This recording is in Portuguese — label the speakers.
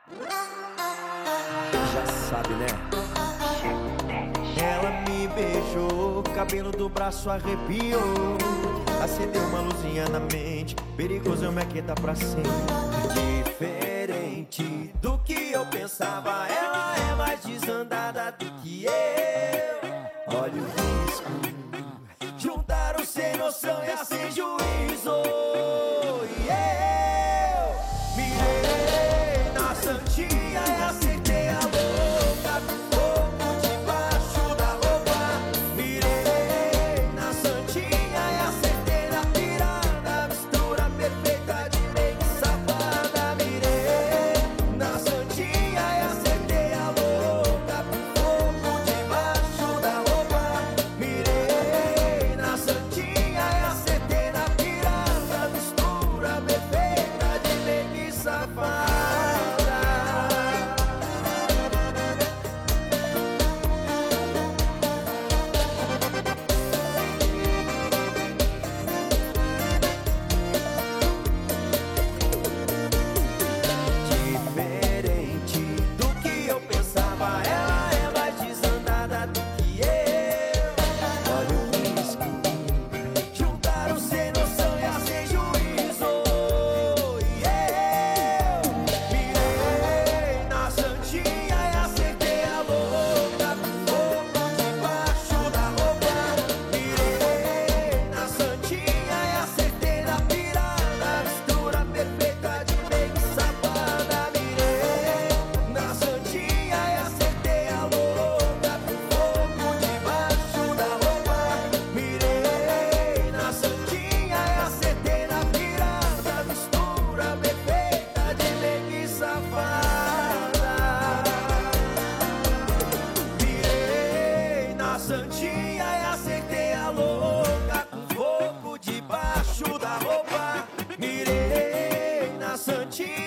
Speaker 1: Já sabe, né? Ela me beijou, cabelo do braço arrepiou, acendeu uma luzinha na mente, perigoso é uma queda pra sempre. Diferente do que eu pensava, ela é mais desandada do que eu. Olha o risco, juntaram sem noção e sem juízo. E eu mirei na santinha e acertei a louca com fogo debaixo da roupa. Mirei na santinha e acertei na pirada, mistura perfeita de meio safada. Mirei na santinha e acertei a louca com fogo debaixo da roupa. Mirei na santinha e acertei na pirada, mistura perfeita de meio safada. Diferente do que eu pensava, ela é mais desandada do que eu. Olha o risco, juntaram sem noção e sem juízo. E eu mirei na santinha e acertei a louca com fogo debaixo da roupa. Mirei na santinha e acertei na pirada, mistura perfeita de meio safada. Mirei na santinha e acertei a louca com fogo debaixo da roupa. Mirei na santinha e acertei na pirada, mistura perfeita de meio safada. Virei na santinha e acertei a louca com fogo debaixo da roupa. Mirei na santinha